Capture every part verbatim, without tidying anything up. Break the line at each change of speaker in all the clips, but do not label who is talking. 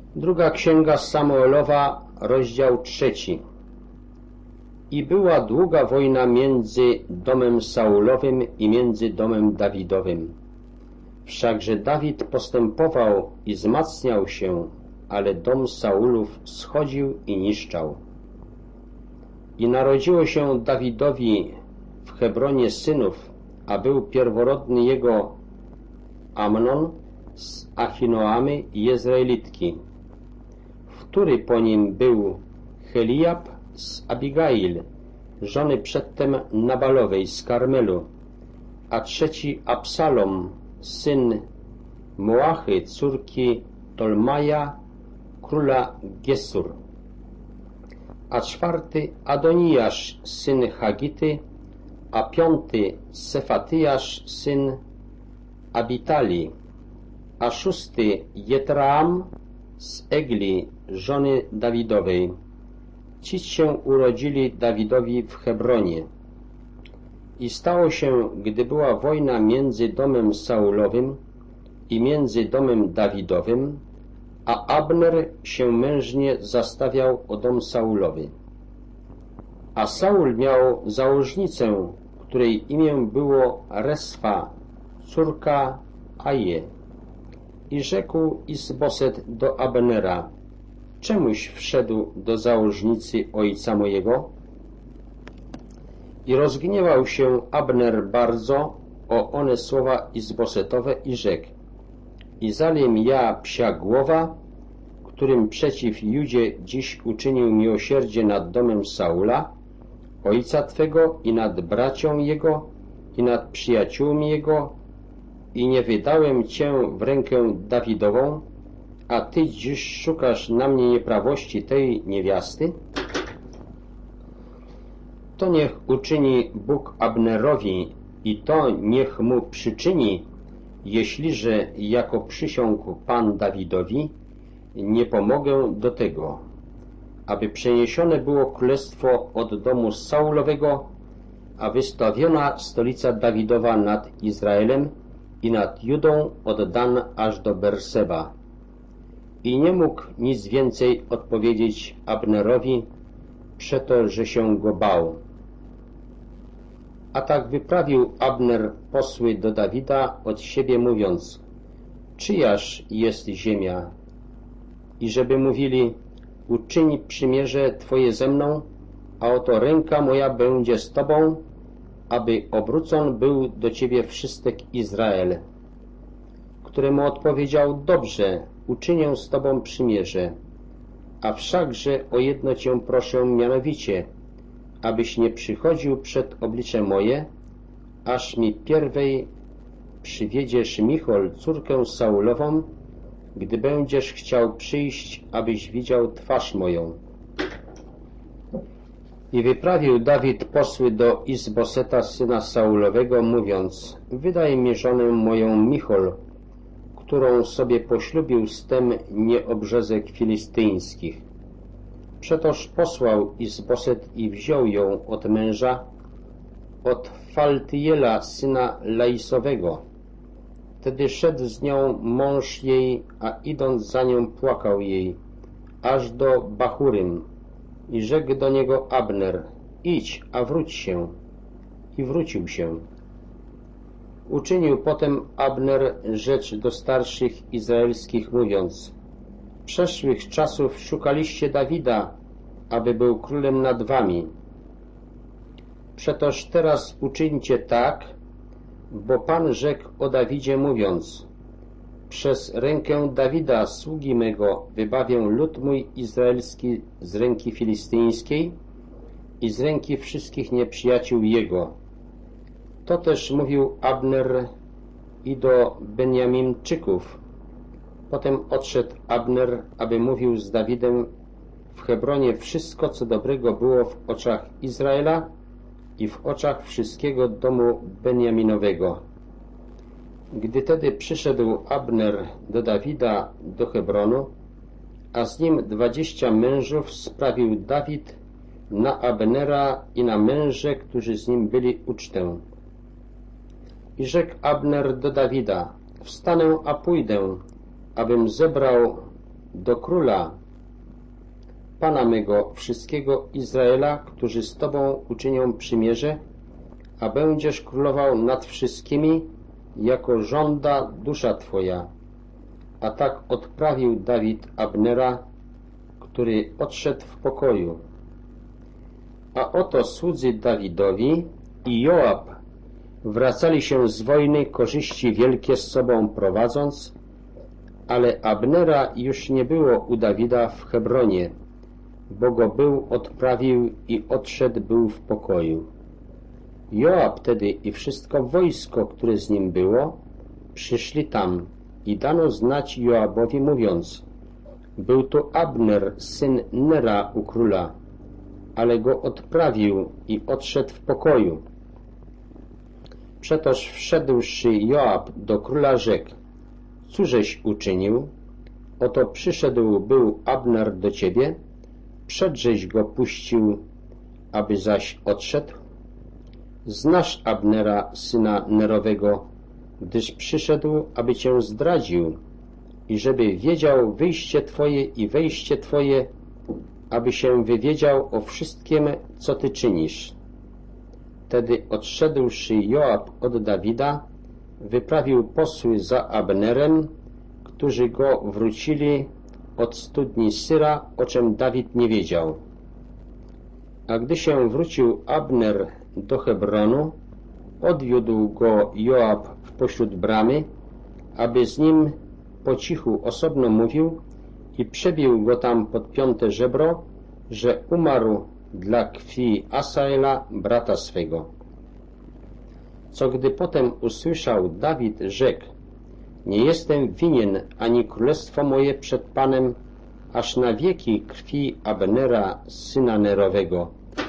Druga księga Samuelowa, rozdział trzeci. I była długa wojna między domem Saulowym i między domem Dawidowym. Wszakże Dawid postępował i wzmacniał się, ale dom Saulów schodził i niszczał. I narodziło się Dawidowi w Hebronie synów, a był pierworodny jego Amnon z Achinoamy i Jezreelitki, który po nim był Heliab z Abigail, żony przedtem Nabalowej z Karmelu, a trzeci Absalom, syn Moachy, córki Tolmaja, króla Gesur, a czwarty Adonijasz, syn Hagity, a piąty Sefatyjasz, syn Abitali, a szósty Jetraam z Egli, żony Dawidowej. Ci się urodzili Dawidowi w Hebronie. I stało się, gdy była wojna między domem Saulowym i między domem Dawidowym, a Abner się mężnie zastawiał o dom Saulowy. A Saul miał założnicę, której imię było Resfa, córka Aje. I rzekł Isboset do Abnera: czemuś wszedł do założnicy ojca mojego? I rozgniewał się Abner bardzo o one słowa Isbosetowe i rzekł: Izaliem ja psia głowa, którym przeciw Judzie dziś uczynił miłosierdzie nad domem Saula, ojca Twego, i nad bracią jego, i nad przyjaciółmi jego, i nie wydałem Cię w rękę Dawidową, a Ty dziś szukasz na mnie nieprawości tej niewiasty? To niech uczyni Bóg Abnerowi i to niech mu przyczyni, jeśliże jako przysiągł Pan Dawidowi, nie pomogę do tego, aby przeniesione było królestwo od domu Saulowego, a wystawiona stolica Dawidowa nad Izraelem i nad Judą od Dan aż do Berseba. I nie mógł nic więcej odpowiedzieć Abnerowi, przeto, że się go bał. A tak wyprawił Abner posły do Dawida od siebie, mówiąc: czyjaż jest ziemia? I żeby mówili: uczyń przymierze Twoje ze mną, a oto ręka moja będzie z Tobą, aby obrócon był do Ciebie wszystek Izrael. Któremu odpowiedział: dobrze, uczynię z Tobą przymierze, a wszakże o jedno Cię proszę mianowicie, abyś nie przychodził przed oblicze moje, aż mi pierwej przywiedziesz Michol, córkę Saulową, gdy będziesz chciał przyjść, abyś widział twarz moją. I wyprawił Dawid posły do Isboseta, syna Saulowego, mówiąc: wydaj mi żonę moją Michol, którą sobie poślubił z tem nieobrzezek filistyńskich. Przetoż posłał Isboset i wziął ją od męża, od Faltyjela, syna Laisowego. Wtedy szedł z nią mąż jej, a idąc za nią płakał jej, aż do Bachurym. I rzekł do niego Abner: idź, a wróć się. I wrócił się. Uczynił potem Abner rzecz do starszych izraelskich, mówiąc: przeszłych czasów szukaliście Dawida, aby był królem nad wami. Przetoż teraz uczyńcie tak, bo Pan rzekł o Dawidzie, mówiąc: przez rękę Dawida, sługi mego, wybawię lud mój izraelski z ręki filistyńskiej i z ręki wszystkich nieprzyjaciół jego. To też mówił Abner i do Benjamimczyków. Potem odszedł Abner, aby mówił z Dawidem w Hebronie wszystko, co dobrego było w oczach Izraela i w oczach wszystkiego domu Benjaminowego. Gdy tedy przyszedł Abner do Dawida do Hebronu, a z nim dwadzieścia mężów, sprawił Dawid na Abnera i na męże, którzy z nim byli, ucztę. I rzekł Abner do Dawida: wstanę, a pójdę, abym zebrał do króla, Pana mego, wszystkiego Izraela, którzy z Tobą uczynią przymierze, a będziesz królował nad wszystkimi, jako żąda dusza Twoja. A tak odprawił Dawid Abnera, który odszedł w pokoju. A oto słudzy Dawidowi i Joab wracali się z wojny, korzyści wielkie z sobą prowadząc, ale Abnera już nie było u Dawida w Hebronie, bo go był odprawił i odszedł był w pokoju. Joab tedy i wszystko wojsko, które z nim było, przyszli tam i dano znać Joabowi, mówiąc: był tu Abner, syn Nera u króla, ale go odprawił i odszedł w pokoju. Przetoż wszedłszy Joab do króla, rzekł: cóżeś uczynił? Oto przyszedł był Abner do ciebie, przedżeś go puścił, aby zaś odszedł? Znasz Abnera, syna Nerowego, gdyż przyszedł, aby cię zdradził i żeby wiedział wyjście twoje i wejście twoje, aby się wywiedział o wszystkim, co ty czynisz. Wtedy odszedłszy Joab od Dawida, wyprawił posły za Abnerem, którzy go wrócili od studni Syra, o czym Dawid nie wiedział. A gdy się wrócił Abner do Hebronu, odwiódł go Joab w pośród bramy, aby z nim po cichu osobno mówił, i przebił go tam pod piąte żebro, że umarł dla krwi Asaela, brata swego. Co gdy potem usłyszał Dawid, rzekł: nie jestem winien ani królestwo moje przed Panem, aż na wieki krwi Abnera, syna Nerowego.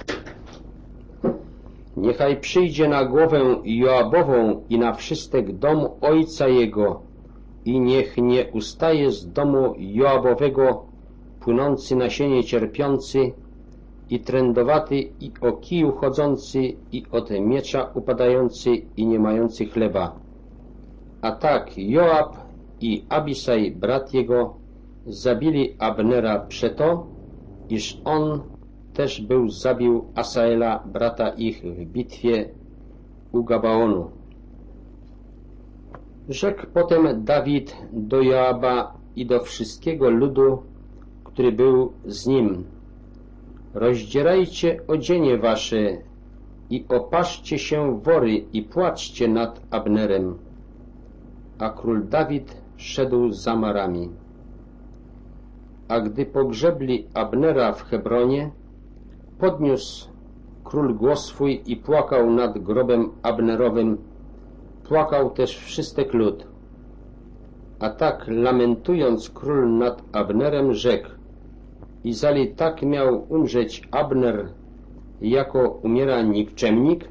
Niechaj przyjdzie na głowę Joabową i na wszystek dom ojca jego, i niech nie ustaje z domu Joabowego płynący nasienie cierpiący, i trędowaty, i o kiju chodzący, i od miecza upadający, i nie mający chleba. A tak Joab i Abisaj, brat jego, zabili Abnera przeto, iż on też był zabił Asaela, brata ich, w bitwie u Gabaonu. Rzekł potem Dawid do Joaba i do wszystkiego ludu, który był z nim: rozdzierajcie odzienie wasze i opaszcie się w wory i płaczcie nad Abnerem. A król Dawid szedł za marami. A gdy pogrzebli Abnera w Hebronie, podniósł król głos swój i płakał nad grobem Abnerowym. Płakał też wszystek lud. A tak lamentując król nad Abnerem, rzekł: i zali tak miał umrzeć Abner, jako umiera nikczemnik?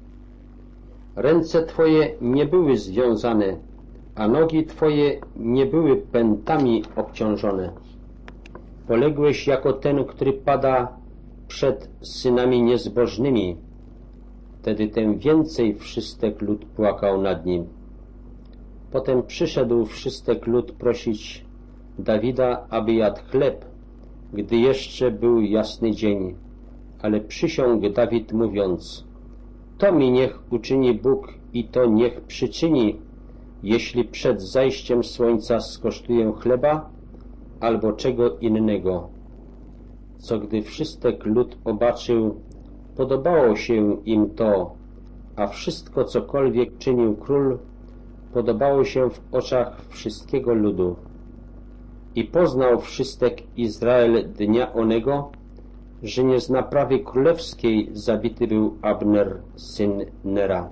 Ręce twoje nie były związane, a nogi twoje nie były pętami obciążone. Poległeś jako ten, który pada przed synami niezbożnymi. Wtedy tym więcej wszystek lud płakał nad nim. Potem przyszedł wszystek lud prosić Dawida, aby jadł chleb, gdy jeszcze był jasny dzień. Ale przysiągł Dawid, mówiąc: to mi niech uczyni Bóg i to niech przyczyni, jeśli przed zajściem słońca skosztuję chleba albo czego innego. Co gdy wszystek lud obaczył, podobało się im to, a wszystko, cokolwiek czynił król, podobało się w oczach wszystkiego ludu. I poznał wszystek Izrael dnia onego, że nie z naprawy królewskiej zabity był Abner, syn Nera.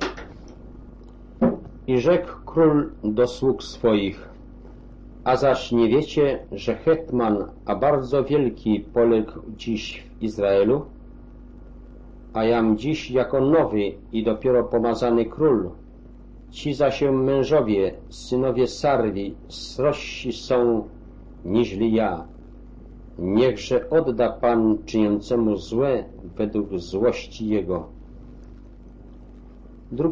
I rzekł król do sług swoich: a zaś nie wiecie, że hetman, a bardzo wielki, poległ dziś w Izraelu? A jam dziś jako nowy i dopiero pomazany król. Ci zaś mężowie, synowie Sarwi, srożsi są niźli ja. Niechże odda Pan czyniącemu złe według złości jego.